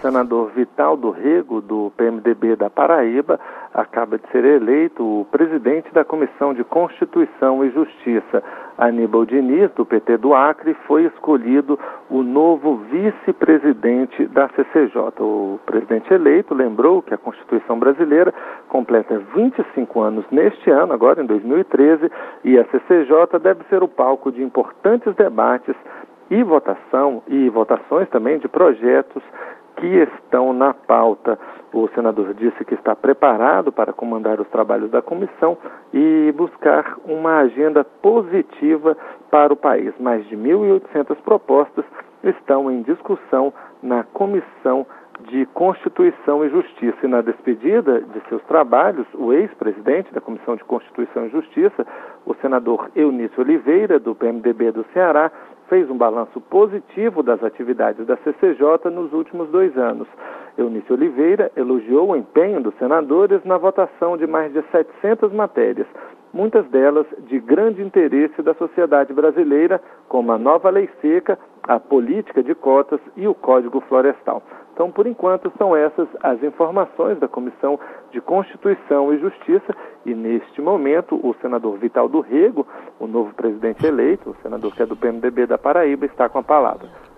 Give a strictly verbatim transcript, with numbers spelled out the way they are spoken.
senador Vital do Rego, do P M D B da Paraíba, acaba de ser eleito o presidente da Comissão de Constituição e Justiça. Aníbal Diniz, do P T do Acre, foi escolhido o novo vice-presidente da C C J. O presidente eleito lembrou que a Constituição brasileira completa vinte e cinco anos neste ano, agora em dois mil e treze, e a C C J deve ser o palco de importantes debates e votação e votações também de projetos que estão na pauta. O senador disse que está preparado para comandar os trabalhos da comissão e buscar uma agenda positiva para o país. Mais de mil e oitocentas propostas estão em discussão na Comissão de Constituição e Justiça. E na despedida de seus trabalhos, o ex-presidente da Comissão de Constituição e Justiça, o senador Eunício Oliveira, do P M D B do Ceará, fez um balanço positivo das atividades da C C J nos últimos dois anos. Eunício Oliveira elogiou o empenho dos senadores na votação de mais de setecentas matérias, muitas delas de grande interesse da sociedade brasileira, como a nova lei seca, a política de cotas e o Código Florestal. Então, por enquanto, são essas as informações da Comissão de Constituição e Justiça e, neste momento, o senador Vital do Rego, o novo presidente eleito, o senador que é do P M D B da Paraíba, está com a palavra.